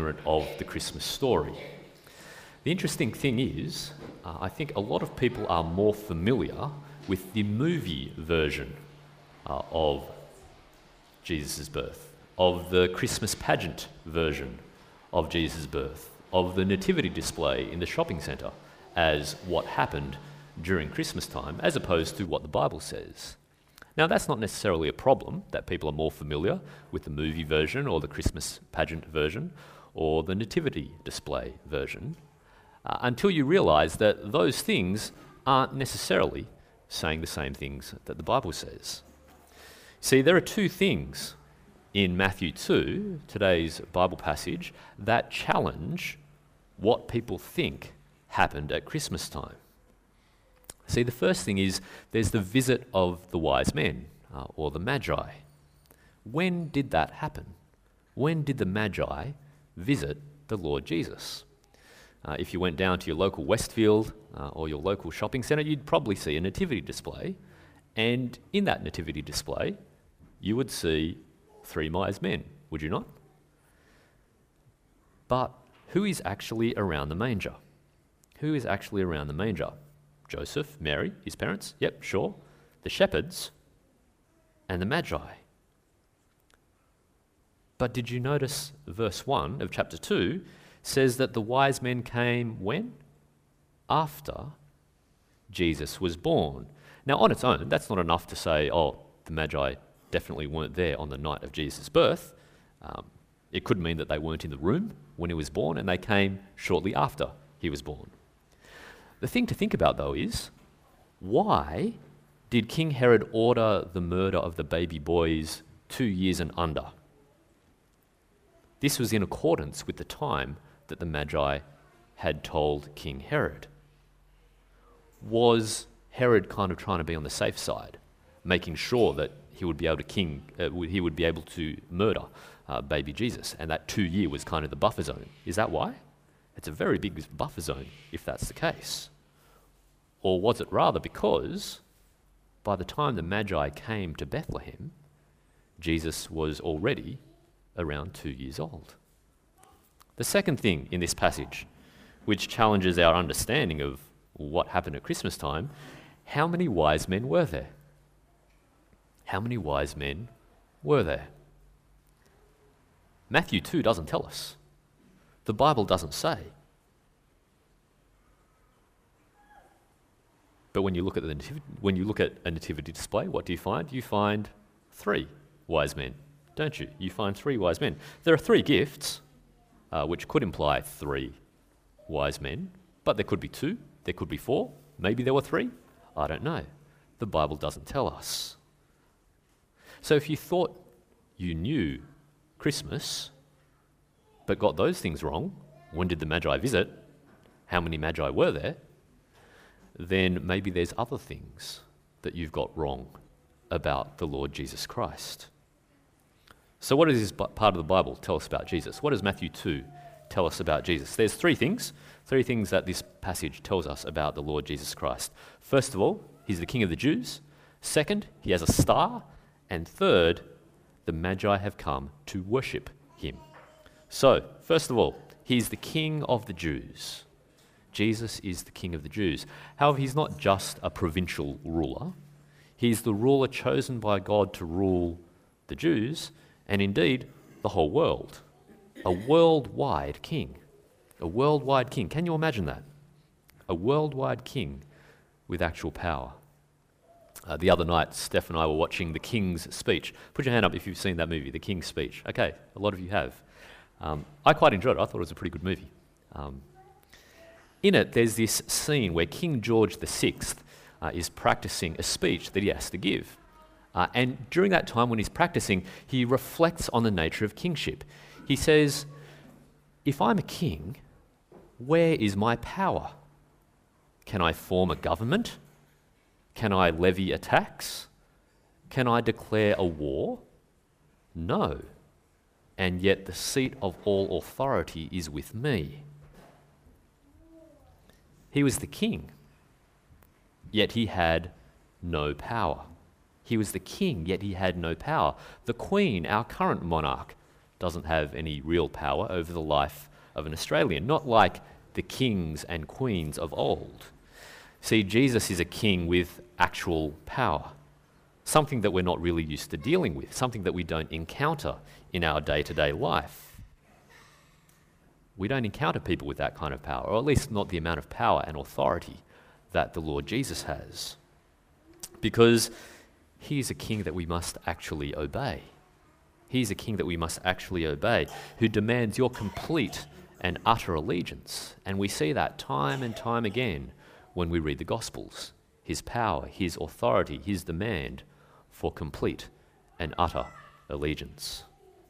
ignorant of the Christmas story. The interesting thing is, I think a lot of people are more familiar with the movie version of Jesus' birth, of the Christmas pageant version of Jesus' birth, of the nativity display in the shopping centre as what happened during Christmas time, as opposed to what the Bible says. Now, that's not necessarily a problem, that people are more familiar with the movie version or the Christmas pageant version or the nativity display version, until you realise that those things aren't necessarily saying the same things that the Bible says. See, there are two things in Matthew 2, today's Bible passage, that challenge what people think happened at Christmas time. See, the first thing is there's the visit of the wise men, or the Magi. When did that happen? When did the Magi visit the Lord Jesus? If you went down to your local Westfield or your local shopping centre, you'd probably see a nativity display. And in that nativity display, you would see 3 wise men, would you not? But who is actually around the manger? Who is actually around the manger? Joseph, Mary, his parents, yep, sure. The shepherds and the Magi. But did you notice verse 1 of chapter 2 says that the wise men came when? After Jesus was born. Now, on its own, that's not enough to say, oh, the Magi definitely weren't there on the night of Jesus' birth. It could mean that they weren't in the room when he was born and they came shortly after he was born. The thing to think about, though, is why did King Herod order the murder of the baby boys 2 years and under? This was in accordance with the time that the Magi had told King Herod. Was Herod kind of trying to be on the safe side, making sure that he would be able to murder baby Jesus, and that 2 year was kind of the buffer zone? Is that why? It's a very big buffer zone if that's the case. Or was it rather because by the time the Magi came to Bethlehem, Jesus was already around 2 years old? The second thing in this passage, which challenges our understanding of what happened at Christmas time, how many wise men were there? How many wise men were there? Matthew 2 doesn't tell us. The Bible doesn't say. But when you look at a nativity display, what do you find? You find 3 wise men, don't you? You find 3 wise men. There are 3 gifts, which could imply 3 wise men, but there could be 2, there could be 4, maybe there were 3. I don't know. The Bible doesn't tell us. So if you thought you knew Christmas, but got those things wrong, when did the Magi visit? How many Magi were there? Then maybe there's other things that you've got wrong about the Lord Jesus Christ. So what does this part of the Bible tell us about Jesus? What does Matthew 2 tell us about Jesus? There's 3 things that this passage tells us about the Lord Jesus Christ. First of all, he's the King of the Jews. Second, he has a star. And third, the Magi have come to worship him. So, first of all, he's the King of the Jews. Jesus is the King of the Jews. However, he's not just a provincial ruler. He's the ruler chosen by God to rule the Jews, and indeed, the whole world. A worldwide king. A worldwide king. Can you imagine that? A worldwide king with actual power. The other night, Steph and I were watching The King's Speech. Put your hand up if you've seen that movie, The King's Speech. Okay, a lot of you have. I quite enjoyed it. I thought it was a pretty good movie. In it, there's this scene where King George VI is practicing a speech that he has to give. And during that time when he's practicing, he reflects on the nature of kingship. He says, if I'm a king, where is my power? Can I form a government? Can I levy a tax? Can I declare a war? No. And yet the seat of all authority is with me. He was the king, yet he had no power. He was the king, yet he had no power. The Queen, our current monarch, doesn't have any real power over the life of an Australian, not like the kings and queens of old. See, Jesus is a king with actual power, something that we're not really used to dealing with, something that we don't encounter in our day-to-day life. We don't encounter people with that kind of power, or at least not the amount of power and authority that the Lord Jesus has, because he is a king that we must actually obey. He's a king that we must actually obey, who demands your complete and utter allegiance. And we see that time and time again when we read the Gospels. His power, his authority, his demand for complete and utter allegiance.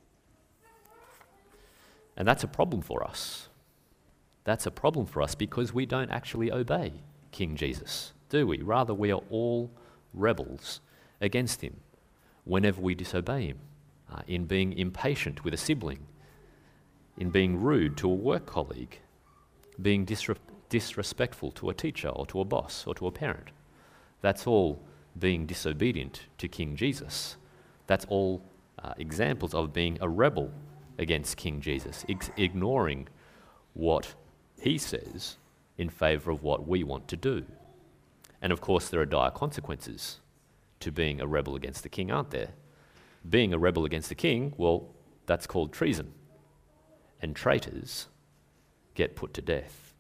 And that's a problem for us. That's a problem for us because we don't actually obey King Jesus, do we? Rather, we are all rebels against him whenever we disobey him, in being impatient with a sibling, in being rude to a work colleague, being disrespectful to a teacher or to a boss or to a parent. That's all being disobedient to King Jesus. That's all examples of being a rebel against King Jesus, ignoring what he says in favour of what we want to do. And of course there are dire consequences to being a rebel against the king, aren't there? Being a rebel against the king, well, that's called treason. And traitors get put to death.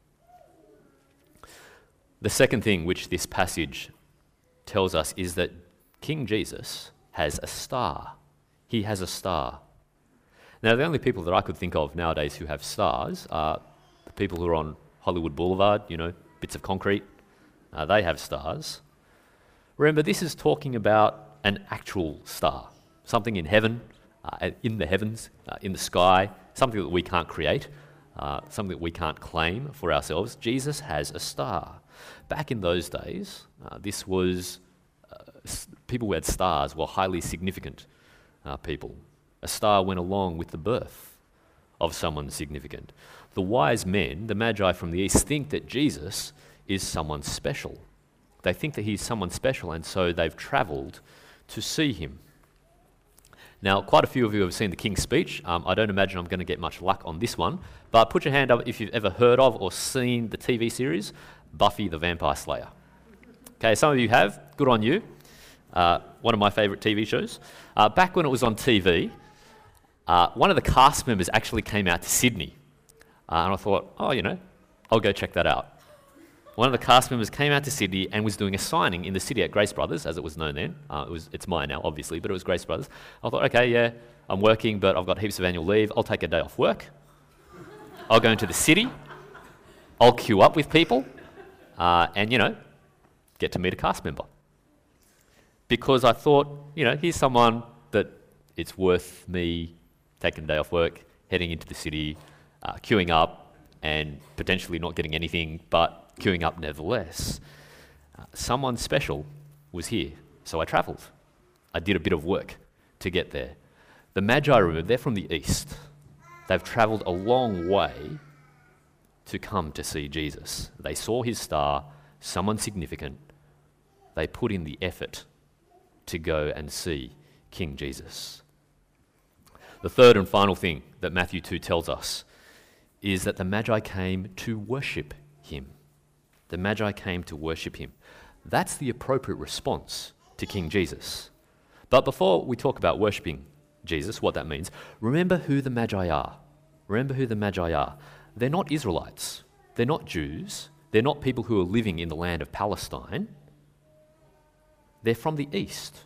The second thing which this passage tells us is that King Jesus has a star. He has a star. Now, the only people that I could think of nowadays who have stars are the people who are on Hollywood Boulevard, bits of concrete. They have stars. Remember, this is talking about an actual star, something in heaven, in the heavens, in the sky, something that we can't create, something that we can't claim for ourselves. Jesus has a star. Back in those days, this was people who had stars were highly significant people. A star went along with the birth of someone significant. The wise men, the Magi from the east, think that Jesus is someone special. They think that he's someone special, and so they've travelled to see him. Now, quite a few of you have seen the King's Speech. I don't imagine I'm going to get much luck on this one, but put your hand up if you've ever heard of or seen the TV series Buffy the Vampire Slayer. Okay, some of you have. Good on you. One of my favourite TV shows. Back when it was on TV, one of the cast members actually came out to Sydney. And I thought, I'll go check that out. One of the cast members came out to Sydney and was doing a signing in the city at Grace Brothers, as it was known then. It's mine now, obviously, but it was Grace Brothers. I thought, okay, yeah, I'm working, but I've got heaps of annual leave. I'll take a day off work. I'll go into the city. I'll queue up with people and, get to meet a cast member. Because I thought, here's someone that it's worth me taking a day off work, heading into the city, queuing up, and potentially not getting anything, but queuing up nevertheless. Someone special was here, so I travelled. I did a bit of work to get there. The Magi, remember, they're from the east. They've travelled a long way to come to see Jesus. They saw his star, someone significant. They put in the effort to go and see King Jesus. The third and final thing that Matthew 2 tells us is that the Magi came to worship him. The Magi came to worship him. That's the appropriate response to King Jesus. But before we talk about worshipping Jesus, what that means, remember who the Magi are. Remember who the Magi are. They're not Israelites. They're not Jews. They're not people who are living in the land of Palestine. They're from the east.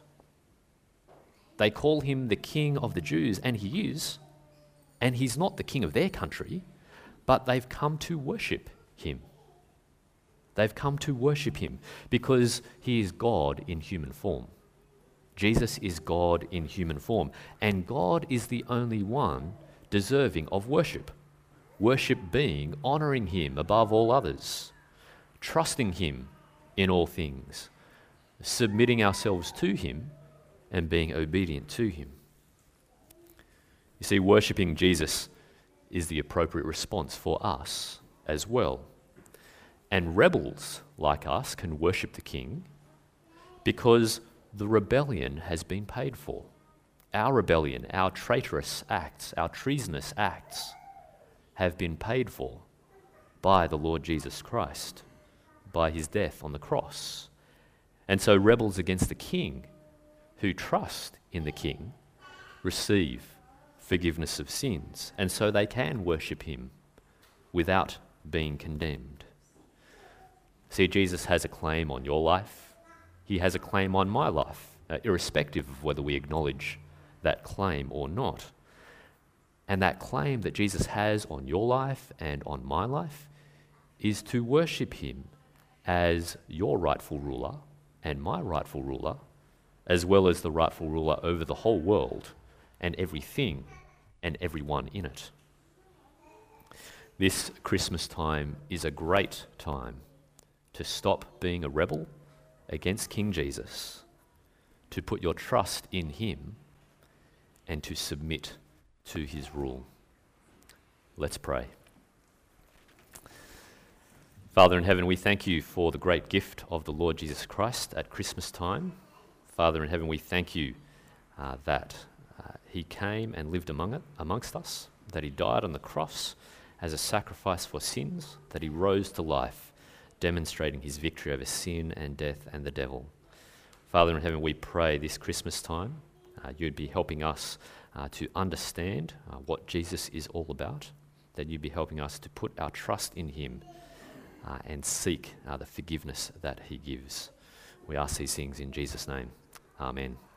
They call him the King of the Jews, and he is. And he's not the king of their country, but they've come to worship him. They've come to worship him because he is God in human form. Jesus is God in human form, and God is the only one deserving of worship. Worship being honouring him above all others, trusting him in all things, submitting ourselves to him, and being obedient to him. You see, worshipping Jesus is the appropriate response for us as well. And rebels like us can worship the King because the rebellion has been paid for. our rebellion, our traitorous acts, our treasonous acts have been paid for by the Lord Jesus Christ, by his death on the cross. And so rebels against the King who trust in the King receive forgiveness of sins, and so they can worship him without being condemned. See, Jesus has a claim on your life. He has a claim on my life, irrespective of whether we acknowledge that claim or not. And that claim that Jesus has on your life and on my life is to worship him as your rightful ruler and my rightful ruler, as well as the rightful ruler over the whole world and everything and everyone in it. This Christmas time is a great time to stop being a rebel against King Jesus, to put your trust in him, and to submit to his rule. Let's pray. Father in heaven, we thank you for the great gift of the Lord Jesus Christ at Christmas time. Father in heaven, we thank you that he came and lived amongst us, that he died on the cross as a sacrifice for sins, that he rose to life, demonstrating his victory over sin and death and the devil. Father in heaven, we pray this Christmas time you'd be helping us to understand what Jesus is all about, that you'd be helping us to put our trust in him and seek the forgiveness that he gives. We ask these things in Jesus' name. Amen.